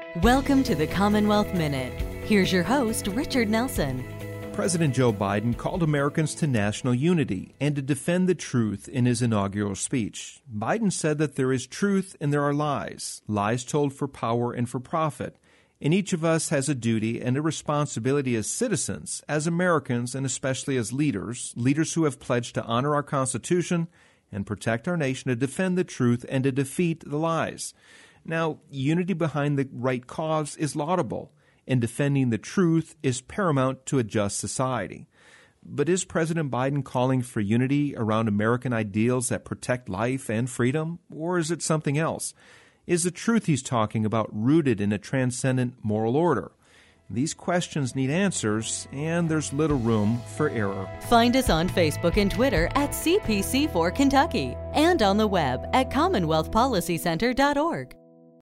Welcome to the Commonwealth Minute. Here's your host, Richard Nelson. President Joe Biden called Americans to national unity and to defend the truth in his inaugural speech. Biden said that there is truth and there are lies, lies told for power and for profit. And each of us has a duty and a responsibility as citizens, as Americans, and especially as leaders who have pledged to honor our Constitution and protect our nation, to defend the truth and to defeat the lies. Now, unity behind the right cause is laudable, and defending the truth is paramount to a just society. But is President Biden calling for unity around American ideals that protect life and freedom, or is it something else? Is the truth he's talking about rooted in a transcendent moral order? These questions need answers, and there's little room for error. Find us on Facebook and Twitter at CPC4 Kentucky and on the web at CommonwealthPolicyCenter.org.